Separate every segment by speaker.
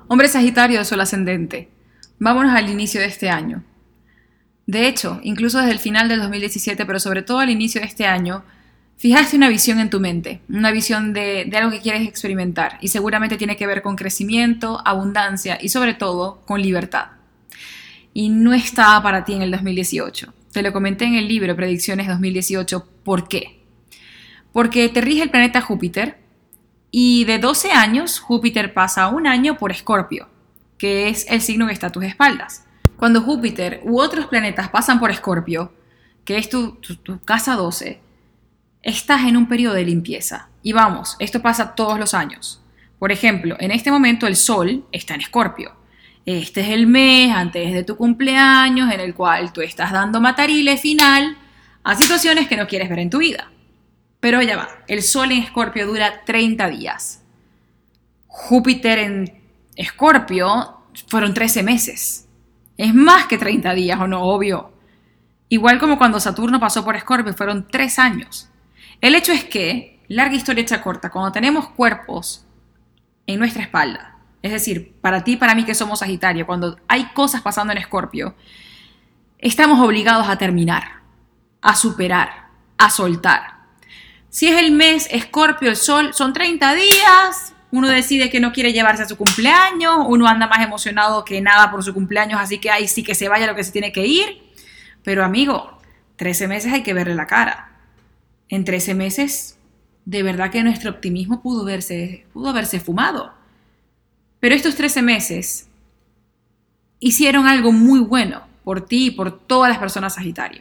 Speaker 1: Hombre Sagitario de Sol ascendente, vámonos al inicio de este año. De hecho, incluso desde el final del 2017, pero sobre todo al inicio de este año, fijaste una visión en tu mente, una visión de algo que quieres experimentar y seguramente tiene que ver con crecimiento, abundancia y sobre todo con libertad. Y no estaba para ti en el 2018. Te lo comenté en el libro Predicciones 2018. ¿Por qué? Porque te rige el planeta Júpiter y de 12 años Júpiter pasa a un año por Escorpio, que es el signo que está a tus espaldas. Cuando Júpiter u otros planetas pasan por Escorpio, que es tu casa 12, estás en un periodo de limpieza. Y vamos, esto pasa todos los años. Por ejemplo, en este momento el Sol está en Escorpio. Este es el mes antes de tu cumpleaños en el cual tú estás dando matarile final a situaciones que no quieres ver en tu vida. Pero ya va, el Sol en Escorpio dura 30 días. Júpiter en Escorpio fueron 13 meses. Es más que 30 días, ¿o no? Obvio. Igual como cuando Saturno pasó por Escorpio, fueron 3 años. El hecho es que, larga historia hecha corta, cuando tenemos cuerpos en nuestra espalda, es decir, para ti y para mí que somos Sagitario, cuando hay cosas pasando en Escorpio, estamos obligados a terminar, a superar, a soltar. Si es el mes Escorpio, el Sol, son 30 días, uno decide que no quiere llevarse a su cumpleaños, uno anda más emocionado que nada por su cumpleaños, así que ahí sí que se vaya lo que se tiene que ir. Pero amigo, 13 meses hay que verle la cara. En 13 meses, de verdad que nuestro optimismo pudo haberse fumado. Pero estos 13 meses hicieron algo muy bueno por ti y por todas las personas Sagitario.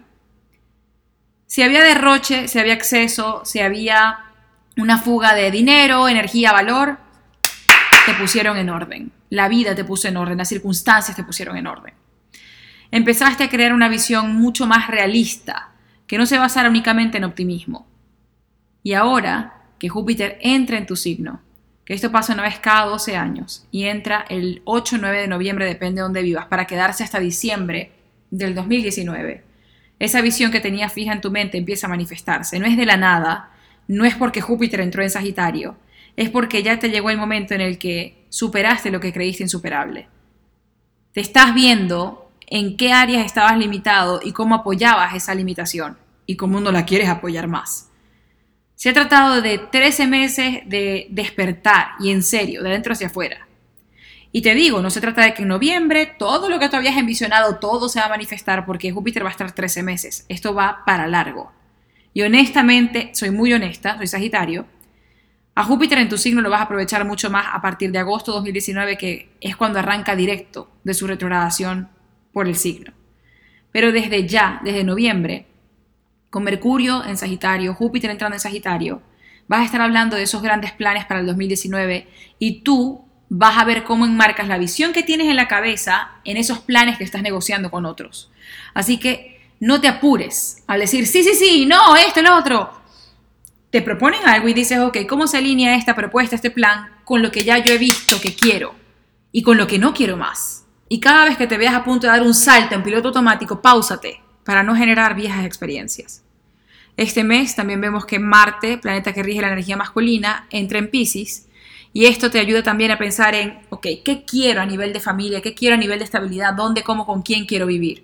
Speaker 1: Si había derroche, si había exceso, si había una fuga de dinero, energía, valor, te pusieron en orden. La vida te puso en orden, las circunstancias te pusieron en orden. Empezaste a crear una visión mucho más realista, que no se basara únicamente en optimismo. Y ahora que Júpiter entra en tu signo, que esto pasa una vez cada 12 años y entra el 8 o 9 de noviembre, depende de dónde vivas, para quedarse hasta diciembre del 2019, esa visión que tenías fija en tu mente empieza a manifestarse. No es de la nada, no es porque Júpiter entró en Sagitario, es porque ya te llegó el momento en el que superaste lo que creíste insuperable. Te estás viendo en qué áreas estabas limitado y cómo apoyabas esa limitación y cómo no la quieres apoyar más. Se ha tratado de 13 meses de despertar y en serio, de adentro hacia afuera. Y te digo, no se trata de que en noviembre todo lo que tú habías envisionado, todo se va a manifestar porque Júpiter va a estar 13 meses. Esto va para largo. Y honestamente, soy muy honesta, soy Sagitario, a Júpiter en tu signo lo vas a aprovechar mucho más a partir de agosto de 2019, que es cuando arranca directo de su retrogradación por el signo. Pero desde ya, desde noviembre, con Mercurio en Sagitario, Júpiter entrando en Sagitario, vas a estar hablando de esos grandes planes para el 2019 y tú vas a ver cómo enmarcas la visión que tienes en la cabeza en esos planes que estás negociando con otros. Así que no te apures al decir sí, no, esto, lo otro. Te proponen algo y dices, ok, ¿cómo se alinea esta propuesta, este plan con lo que ya yo he visto que quiero y con lo que no quiero más? Y cada vez que te veas a punto de dar un salto en piloto automático, páusate para no generar viejas experiencias. Este mes también vemos que Marte, planeta que rige la energía masculina, entra en Piscis y esto te ayuda también a pensar en, ok, ¿qué quiero a nivel de familia? ¿Qué quiero a nivel de estabilidad? ¿Dónde, cómo, con quién quiero vivir?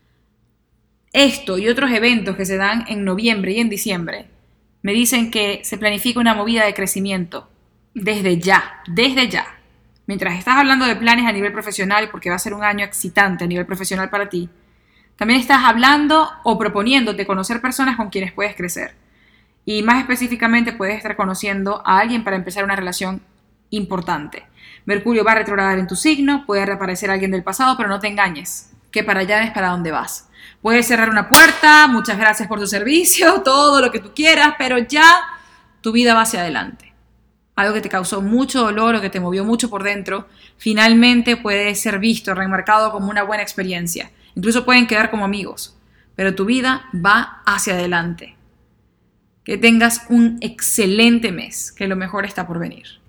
Speaker 1: Esto y otros eventos que se dan en noviembre y en diciembre me dicen que se planifica una movida de crecimiento desde ya. Mientras estás hablando de planes a nivel profesional, porque va a ser un año excitante a nivel profesional para ti, también estás hablando o proponiéndote conocer personas con quienes puedes crecer. Y más específicamente puedes estar conociendo a alguien para empezar una relación importante. Mercurio va a retrogradar en tu signo, puede reaparecer alguien del pasado, pero no te engañes, que para allá es para donde vas. Puedes cerrar una puerta, muchas gracias por tu servicio, todo lo que tú quieras, pero ya tu vida va hacia adelante. Algo que te causó mucho dolor o que te movió mucho por dentro, finalmente puede ser visto, remarcado como una buena experiencia. Incluso pueden quedar como amigos, pero tu vida va hacia adelante. Que tengas un excelente mes, que lo mejor está por venir.